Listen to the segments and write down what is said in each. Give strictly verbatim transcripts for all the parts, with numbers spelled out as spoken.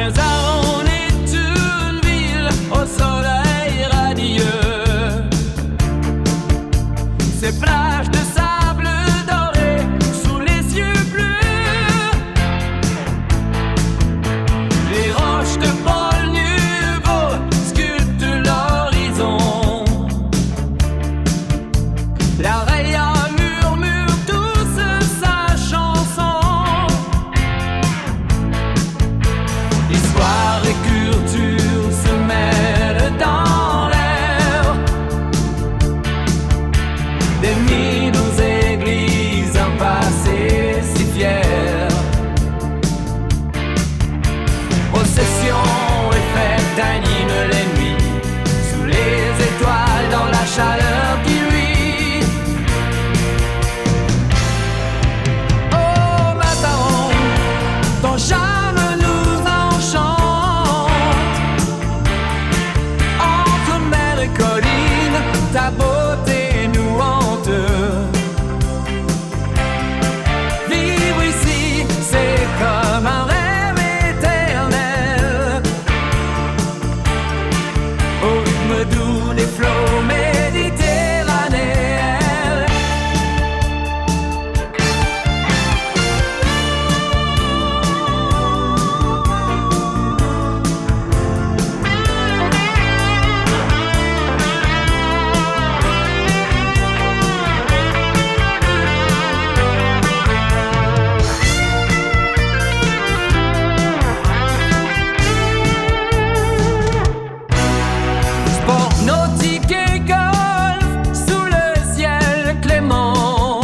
Saint-Saron est une ville au soleil radieux. Ses plages de sable doré sous les cieux bleus, les roches de pôle nouveau sculptent l'horizon. La Raya murmure tous sa chanson. Histoire et culture se mêlent dans l'air. Des mines aux églises, un passé si fier. Procession et fête animent les nuits, sous les étoiles dans la chaleur qui luit. Oh Mazaron, ton charme nous enchante. Entre mer et colline, ta beauté nous hante. Vivre ici, c'est comme un rêve éternel, au rythme doux des flots méditerranéens. Sport nautique et golf sous le ciel clément.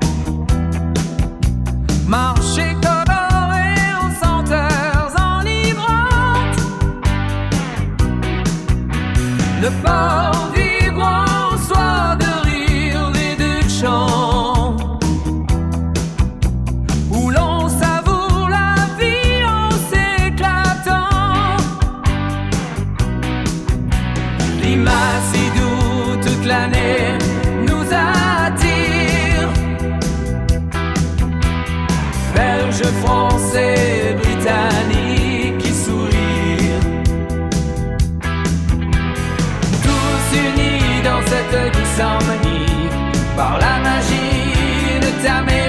Marché coloré en senteurs enivrantes. Le port vibrant, soir de rire et de chant, où l'on savoure la vie en s'éclatant. Climat si doux toute l'année nous attire. Belges, Français, Britanniques qui sourire. Tous unis dans cette douce harmonie par la magie de ta mélodie.